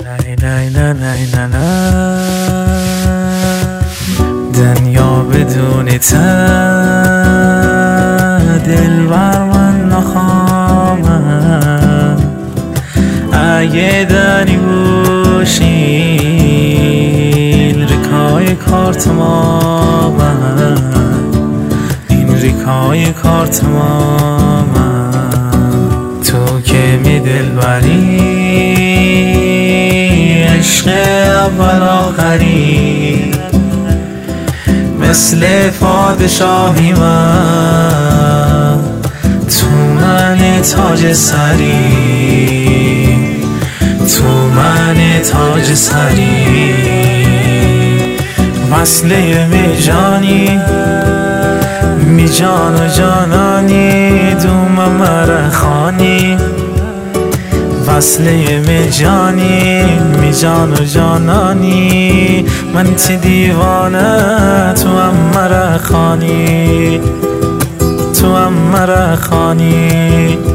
دنیا بدون ته دلبر من نخواهم. اگه دنی بوشین ریکای کارت ما من، این ریکای کارت ما من. تو که می دلبری عشق اول آخری، مثل پادشاهی من، تو من تاج سری، تو من تاج سری. وصله می جانی می جان و جانانی، دوم مرخانی. وصله می جانی می جان و جانانی، من تی دیوانه تو هم مرخانی، تو هم مرخانی.